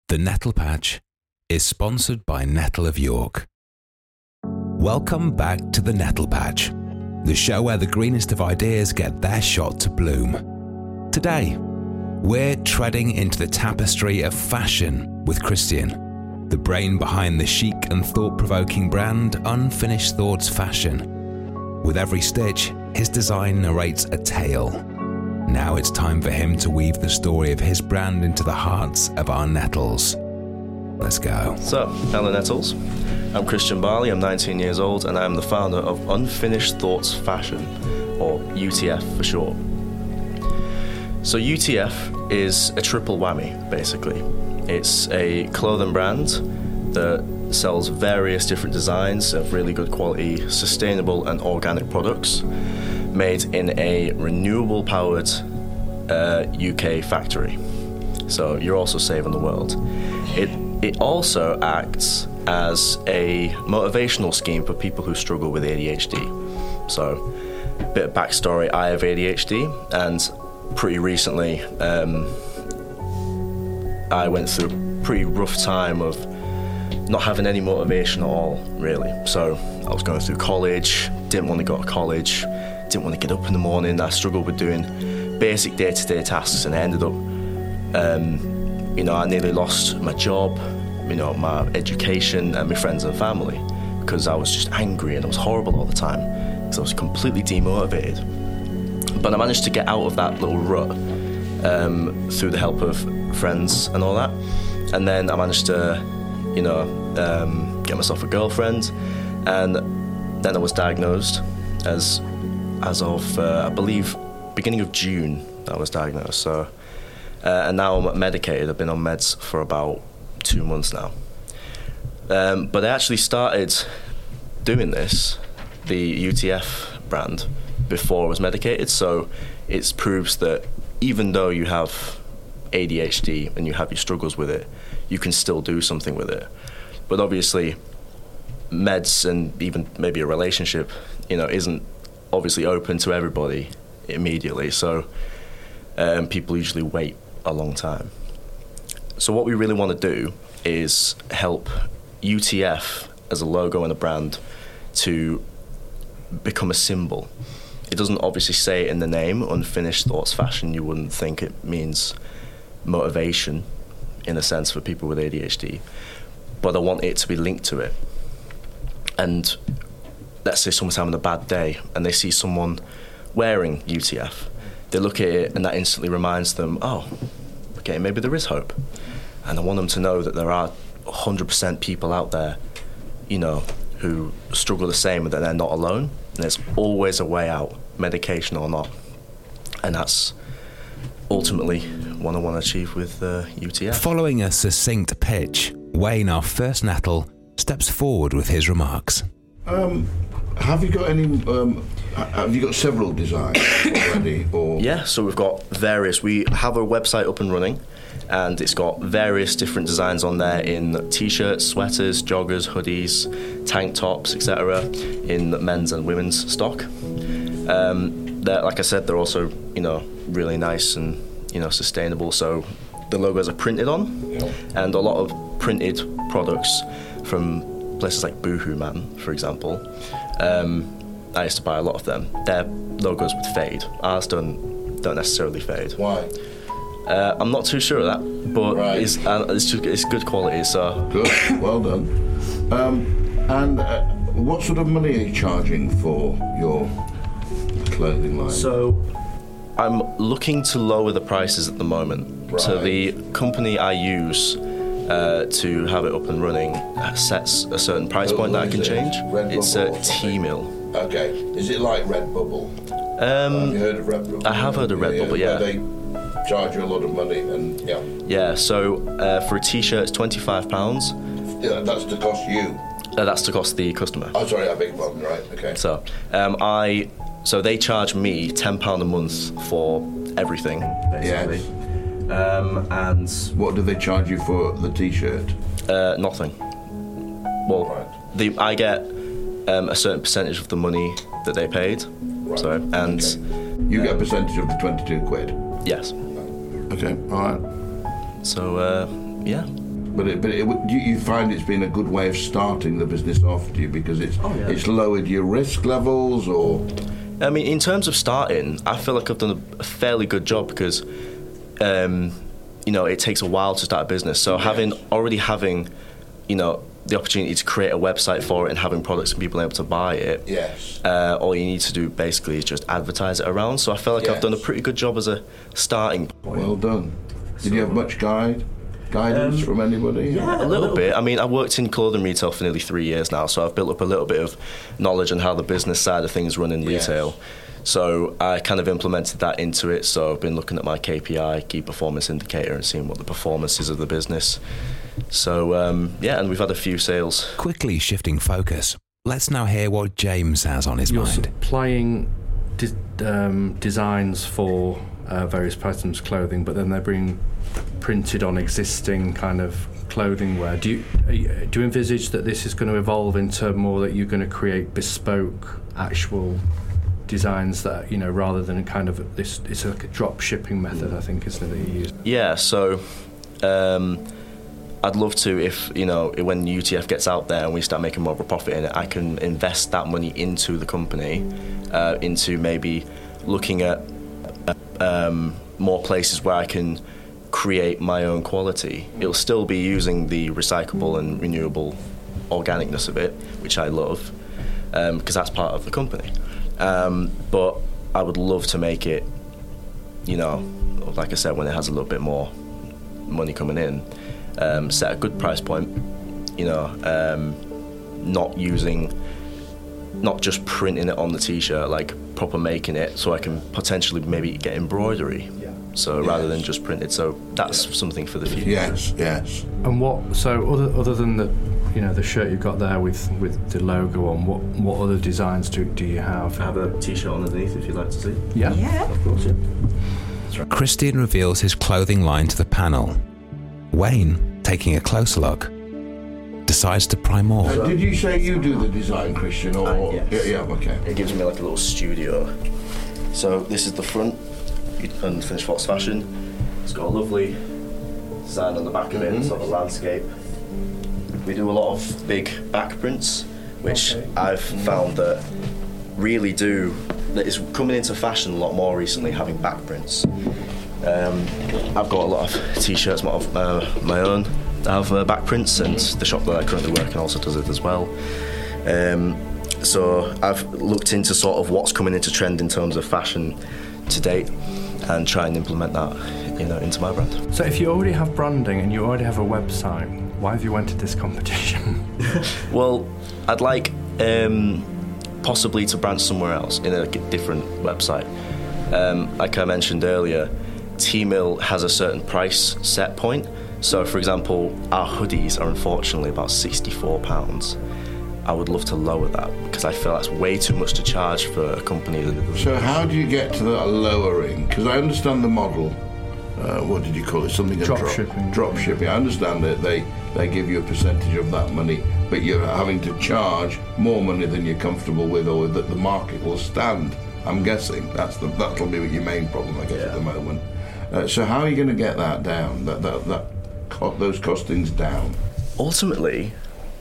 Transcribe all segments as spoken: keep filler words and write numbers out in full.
The Nettle Patch is sponsored by Nettle of York. Welcome back to The Nettle Patch, the show where the greenest of ideas get their shot to bloom. Today, we're treading into the tapestry of fashion with Christian, the brain behind the chic and thought-provoking brand Unfinished Thoughts Fashion. With every stitch, his design narrates a tale. Now it's time for him to weave the story of his brand into the hearts of our nettles. Let's go. So, hello Nettles. I'm Christian Barley, I'm nineteen years old, and I'm the founder of Unfinished Thoughts Fashion, or U T F for short. So U T F is a triple whammy, basically. It's a clothing brand that sells various different designs of really good quality, sustainable and organic products made in a renewable powered uh, U K factory. So you're also saving the world. It it also acts as a motivational scheme for people who struggle with A D H D. So a bit of backstory, I have A D H D, and pretty recently um, I went through a pretty rough time of not having any motivation at all, really. So I was going through college, didn't want to go to college, didn't want to get up in the morning. I struggled with doing basic day-to-day tasks, and I ended up, um, you know, I nearly lost my job, you know, my education and my friends and family because I was just angry and I was horrible all the time because I was completely demotivated. But I managed to get out of that little rut um, through the help of friends and all that. And then I managed to, you know, um, get myself a girlfriend, and then I was diagnosed as as of, uh, I believe, beginning of June I was diagnosed. So, uh, and now I'm medicated. I've been on meds for about two months now. Um, but I actually started doing this, the U T F brand, before I was medicated. So it proves that even though you have A D H D and you have your struggles with it, you can still do something with it. But obviously, meds and even maybe a relationship, you know, isn't obviously open to everybody immediately. So um, people usually wait a long time. So what we really want to do is help U T F as a logo and a brand to become a symbol. It doesn't obviously say it in the name, Unfinished Thoughts Fashion. You wouldn't think it means motivation in a sense for people with A D H D, but I want it to be linked to it. And let's say someone's having a bad day and they see someone wearing U T F, they look at it and that instantly reminds them, oh, okay, maybe there is hope. And I want them to know that there are one hundred percent people out there, you know, who struggle the same and that they're not alone. And there's always a way out, medication or not. And that's ultimately what I want to achieve with uh, U T F. Following a succinct pitch, Wayne, our first Nettle, steps forward with his remarks. Um, have you got any? Um, have you got several designs already? Or yeah, so we've got various. We have a website up and running, and it's got various different designs on there in t-shirts, sweaters, joggers, hoodies, tank tops, et cetera, in men's and women's stock. Um, like I said, they're also, you know, really nice and, you know, sustainable. So the logos are printed on, yeah. And a lot of printed products from places like Boohoo Man, for example. Um, I used to buy a lot of them. Their logos would fade. Ours don't don't necessarily fade. Why? Uh, I'm not too sure of that, but right. it's, uh, it's, just, it's good quality. So good, well done. Um, and uh, what sort of money are you charging for your clothing line? So I'm looking to lower the prices at the moment. Right. So the company I use uh, to have it up and running sets a certain price point that I can change. Red it's a T-Mill. Okay. Is it like Redbubble? Um, have you heard of Redbubble? I have heard of Redbubble, yeah. yeah. They charge you a lot of money, and yeah. Yeah. So uh, for a T-shirt, it's twenty-five pounds. Yeah, that's to cost you. Uh, that's to cost the customer. Oh, sorry, I beg your pardon. Right. Okay. So um, I, so they charge me ten pound a month for everything, basically. Yes. Um, and what do they charge you for the T-shirt? Uh, nothing. Well, right. the I get um, a certain percentage of the money that they paid. Right. So and okay. you get a percentage of the twenty-two quid. Yes. Okay. All right. So uh, yeah. but it, but it, do you find it's been a good way of starting the business off, do you? Because it's oh, yeah. it's lowered your risk levels, or? I mean, in terms of starting, I feel like I've done a fairly good job because, um, you know, it takes a while to start a business. So yes. having already having, you know, the opportunity to create a website for it and having products and people able to buy it. Yes. Uh, all you need to do basically is just advertise it around. So I feel like yes. I've done a pretty good job as a starting point. Well done. Did so, you have much guide? Guidance um, from anybody? Yeah, a little bit. I mean, I've worked in clothing retail for nearly three years now, so I've built up a little bit of knowledge on how the business side of things run in retail. Yes. So I kind of implemented that into it. So I've been looking at my K P I, key performance indicator, and seeing what the performance is of the business. So, um, yeah, and we've had a few sales. Quickly shifting focus, let's now hear what James has on his You're mind. You're supplying de- um, designs for uh, various patterns clothing, but then they're being printed on existing kind of clothing wear. Do you, you do you envisage that this is going to evolve into more that you're going to create bespoke actual designs that, you know, rather than kind of this, it's like a drop shipping method, I think, isn't it, that you use? Yeah, so um, I'd love to, if, you know, when U T F gets out there and we start making more of a profit in it, I can invest that money into the company, uh, into maybe looking at um, more places where I can create my own quality. It'll still be using the recyclable and renewable organicness of it, which I love, because um, that's part of the company. Um, but I would love to make it, you know, like I said, when it has a little bit more money coming in, um, set a good price point, you know, um, not using, not just printing it on the t-shirt, like proper making it, so I can potentially maybe get embroidery. So yes. rather than just printed, so that's yeah. something for the future. Yes, yes. And what? So other other than the, you know, the shirt you've got there with, with the logo on, what what other designs do do you have? I have a t-shirt underneath if you'd like to see. Yeah, yeah, of course. Yeah. That's right. Christian reveals his clothing line to the panel. Wayne, taking a closer look, decides to pry more. Uh, did you say you do the design, Christian? Or uh, yes. yeah, yeah, okay. It gives me like a little studio. So this is the front. Unfinished Thoughts Fashion. It's got a lovely design on the back of it, mm-hmm. sort of landscape. We do a lot of big back prints, which okay. I've found that really do, that is coming into fashion a lot more recently, having back prints. Um, I've got a lot of t-shirts of uh, my own that have uh, back prints, and the shop that I currently work in also does it as well. Um, so I've looked into sort of what's coming into trend in terms of fashion to date, and try and implement that, you know, into my brand. So if you already have branding and you already have a website, why have you entered this competition? Well, I'd like um, possibly to brand somewhere else in a different website. Um, like I mentioned earlier, T-Mill has a certain price set point. So, for example, our hoodies are unfortunately about sixty-four pounds. I would love to lower that because I feel that's way too much to charge for a company that... So how do you get to that lowering? Because I understand the model. Uh, what did you call it? Something drop, drop shipping. Drop shipping. I understand that they they give you a percentage of that money, but you're having to charge more money than you're comfortable with, or that the market will stand. I'm guessing that's the that'll be your main problem, I guess, yeah. at the moment. Uh, so how are you going to get that down? That that that co- those costings down? Ultimately.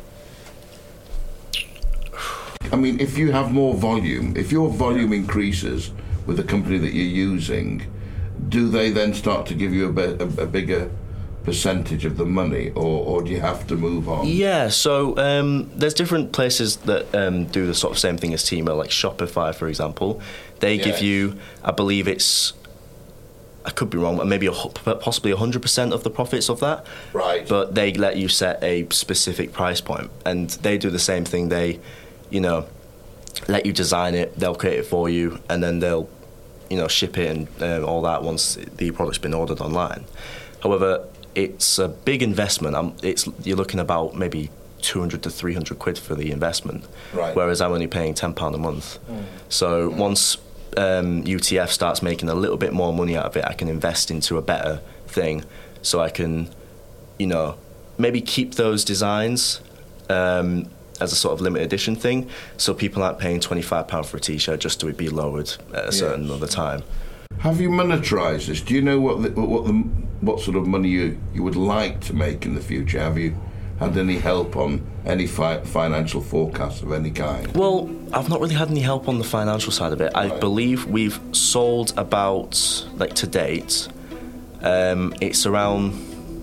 I mean, if you have more volume, if your volume increases with the company that you're using, do they then start to give you a, bit, a, a bigger percentage of the money, or, or do you have to move on? Yeah, so um, there's different places that um, do the sort of same thing as T-Mill, like Shopify, for example. They yes. give you, I believe it's, I could be wrong, but maybe a, possibly one hundred percent of the profits of that. Right. But they let you set a specific price point, and they do the same thing. They, you know, let you design it, they'll create it for you, and then they'll, you know, ship it and uh, all that once the product's been ordered online. However, it's a big investment. I'm, it's you're looking about maybe two hundred to three hundred quid for the investment, right. whereas I'm only paying ten pounds a month. Mm. So mm. once um, U T F starts making a little bit more money out of it, I can invest into a better thing, so I can, you know, maybe keep those designs um, as a sort of limited edition thing, so people aren't paying twenty-five pounds for a t-shirt just to be lowered at a certain yes. other time. Have you monetized this? Do you know what the, what the what sort of money you, you would like to make in the future? Have you had any help on any fi- financial forecasts of any kind? Well, I've not really had any help on the financial side of it. I Right. believe we've sold about, like to date, um, it's around,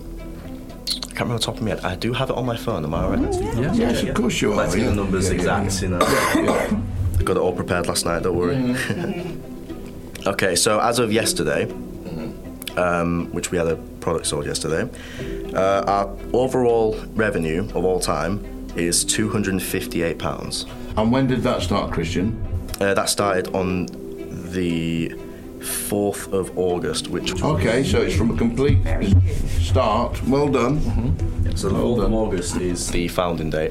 I can't remember off the top of my head. I do have it on my phone, am I alright? Yeah. Yes, of course you are. Let's get yeah. the numbers Yeah, yeah, exact, you know. yeah. Got it all prepared last night, don't worry. Okay, so as of yesterday, um, which we had a product sold yesterday, uh, our overall revenue of all time is two hundred fifty-eight pounds. And when did that start, Christian? Uh, that started on the fourth of August, which Okay, so it's from a complete start. Well done. so the Well fourth of done. August is the founding date,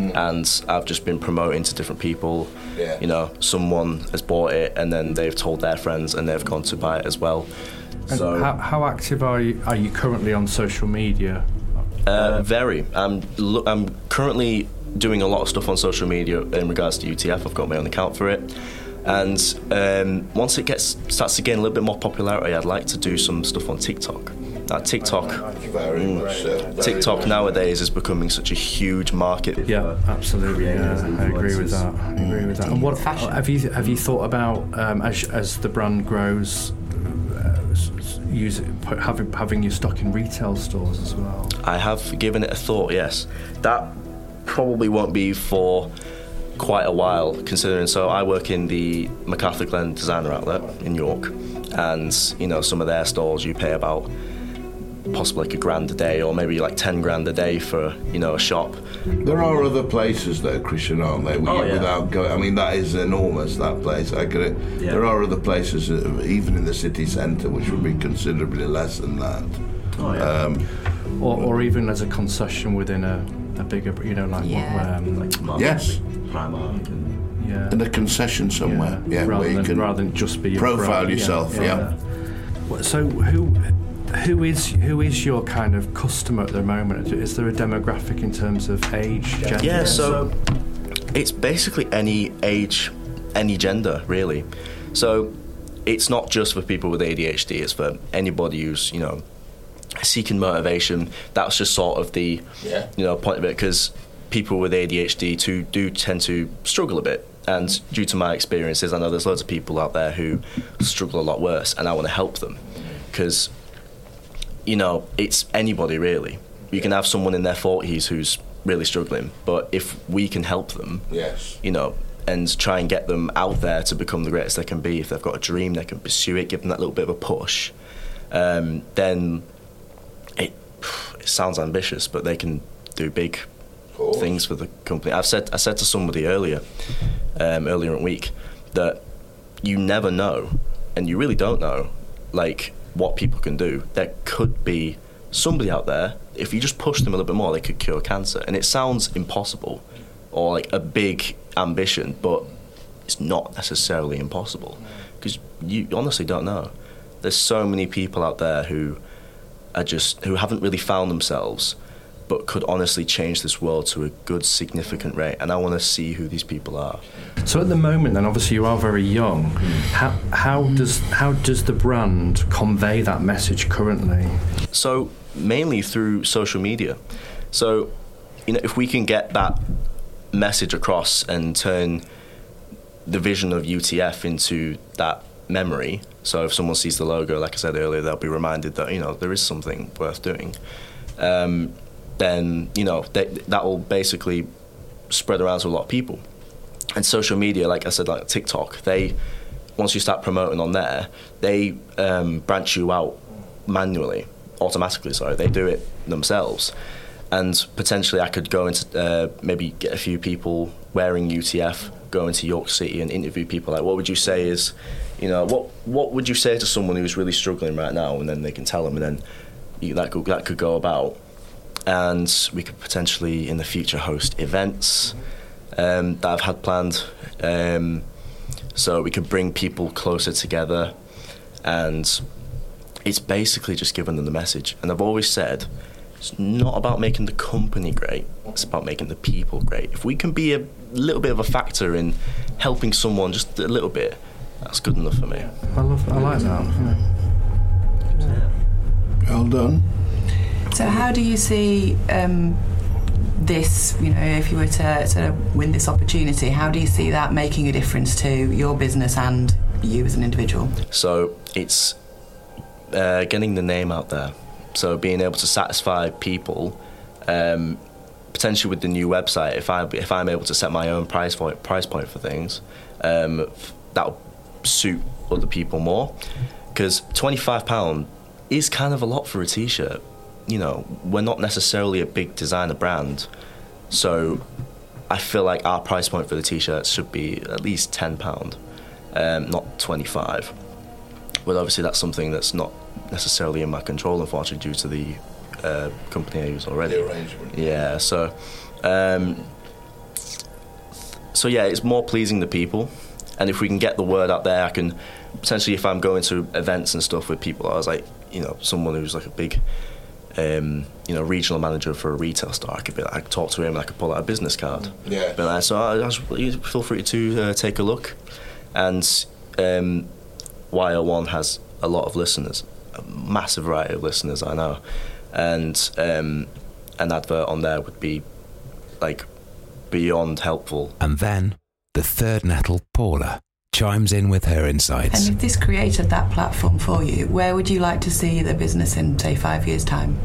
and I've just been promoting to different people. Yeah. You know, someone has bought it, and then they've told their friends, and they've gone to buy it as well. And So how, how active are you, are you currently on social media? uh, very. I'm lo- I'm currently doing a lot of stuff on social media in regards to U T F. I've got my own account for it. And um, once it gets starts to gain a little bit more popularity, I'd like to do some stuff on TikTok. Now, TikTok, Very much so. Very TikTok much. nowadays is becoming such a huge market. Yeah, absolutely. Yeah, I agree with that. I agree with that. And what have you have you thought about um, as as the brand grows, uh, s- s- use it, put, having having your stock in retail stores as well? I have given it a thought. Yes, that probably won't be for quite a while, considering. So I work in the MacArthur Glen Designer Outlet in York, and you know some of their stores you pay about possibly like a grand a day, or maybe like ten grand a day for you know a shop. There are other places though, Christian, aren't there? Oh, yeah. Without going, I mean, that is enormous. That place, I get it. Yeah. There are other places, uh, even in the city centre, which would be considerably less than that. Oh, yeah. Um, Or, or even as a concession within a, a bigger, you know, like Yeah. um, yes, Primark and yeah, in a concession somewhere. Yeah, rather where you than can rather than just be a profile brand. yourself. Yeah. What- So who who is who is your kind of customer at the moment? Is there a demographic in terms of age, gender? yeah. So it's basically any age, any gender, really. So it's not just for people with A D H D. It's for anybody who's you know seeking motivation. That's just sort of the Yeah. you know point of it, because people with A D H D too do tend to struggle a bit. And due to my experiences, I know there's loads of people out there who struggle a lot worse, and I want to help them, because you know it's anybody really. You can have someone in their forties who's really struggling, but if we can help them, Yes. you know, and try and get them out there to become the greatest they can be. If they've got a dream, they can pursue it, give them that little bit of a push. Um, then it, it sounds ambitious, but they can do big course. things for the company. I've said I said to somebody earlier, um, earlier in the week, that you never know, and you really don't know, like what people can do. There could be somebody out there. If you just push them a little bit more, they could cure cancer. And it sounds impossible, or like a big ambition, but it's not necessarily impossible, because you honestly don't know. There's so many people out there who are just who haven't really found themselves, but could honestly change this world to a good, significant rate. And I want to see who these people are. So at the moment, then, obviously you are very young. How how does how does the brand convey that message currently? So mainly through social media. So, you know, if we can get that message across and turn the vision of U T F into that memory. So if someone sees the logo, like I said earlier, they'll be reminded that, you know, there is something worth doing. Um, then, you know, that that will basically spread around to a lot of people. And social media, like I said, like TikTok, they, once you start promoting on there, they um, branch you out manually, automatically, sorry. They do it themselves. And potentially I could go into, uh, maybe get a few people wearing U T F, go into York City and interview people. Like, what would you say is, you know, what what would you say to someone who's really struggling right now? And then they can tell them, and then you, that could, that could go about. And we could potentially in the future host events um, that I've had planned. Um, so we could bring people closer together, and it's basically just giving them the message. And I've always said, it's not about making the company great, it's about making the people great. If we can be a little bit of a factor in helping someone just a little bit, that's good enough for me. I love I like that. Yeah. Well Well done. So how do you see um, this, you know, if you were to, to win this opportunity, how do you see that making a difference to your business and you as an individual? So it's uh, getting the name out there. So being able to satisfy people, um, potentially with the new website, if I if I'm able to set my own price point price point for things, um, that'll suit other people more. Because twenty-five pounds is kind of a lot for a t-shirt. You know, we're not necessarily a big designer brand, so I feel like our price point for the t-shirts should be at least ten pounds, um, not twenty-five. But obviously that's something that's not necessarily in my control, unfortunately, due to the uh, company I use already. The arrangement. Yeah, so, um, so yeah, it's more pleasing to people, and if we can get the word out there, I can potentially, if I'm going to events and stuff with people, I was like, you know, someone who's like a big, um, you know, regional manager for a retail store, I could be like, I could talk to him, and I could pull out a business card. Yeah. But I so I, I just, feel free to uh, take a look, and um, Y O one has a lot of listeners, a massive variety of listeners, I know, and um, an advert on there would be like beyond helpful. And then the third Nettle, Paula, chimes in with her insights. And if this created that platform for you, where would you like to see the business in, say, five years' time?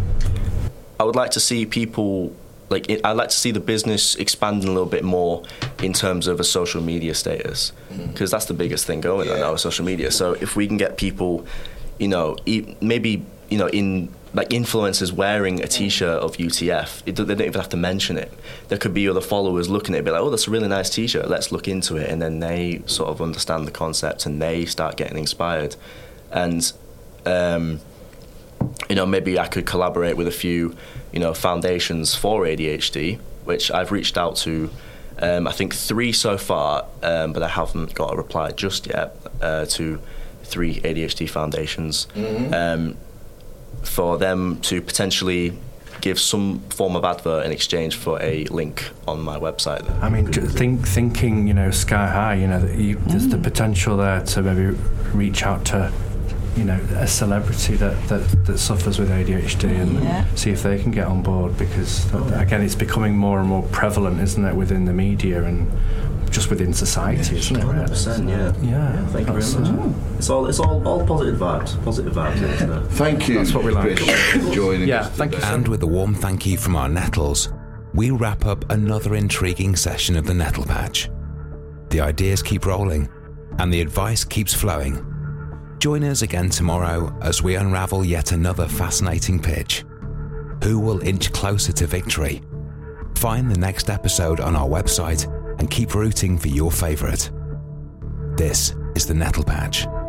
I would like to see people, like, it, I'd like to see the business expanding a little bit more in terms of a social media status, because mm. that's the biggest thing going yeah. on now, social media. So if we can get people, you know, e- maybe, you know, in like influencers wearing a t-shirt of U T F, it, they don't even have to mention it. There could be other followers looking at it, be like, oh, that's a really nice t-shirt, let's look into it, and then they sort of understand the concept and they start getting inspired. And um, you know, maybe I could collaborate with a few, you know, foundations for A D H D, which I've reached out to, um, I think three so far, um, but I haven't got a reply just yet uh, to three A D H D foundations. Mm-hmm. Um, for them to potentially give some form of advert in exchange for a link on my website. I mean, think, thinking, you know, sky high, you know, that you, mm. there's the potential there to maybe reach out to, you know, a celebrity that, that, that suffers with A D H D and yeah. see if they can get on board, because, again, it's becoming more and more prevalent, isn't it, within the media and just within society, yeah, isn't it? one hundred percent, yeah. Yeah, yeah thank you very much. Uh, it's all it's all, all positive vibes, positive vibes. Isn't it? Thank you. That's what we like. Chris, for joining yeah, us thank today. you. And with a warm thank you from our Nettles, we wrap up another intriguing session of the Nettle Patch. The ideas keep rolling, and the advice keeps flowing. Join us again tomorrow as we unravel yet another fascinating pitch. Who will inch closer to victory? Find the next episode on our website and keep rooting for your favourite. This is the Nettle Patch.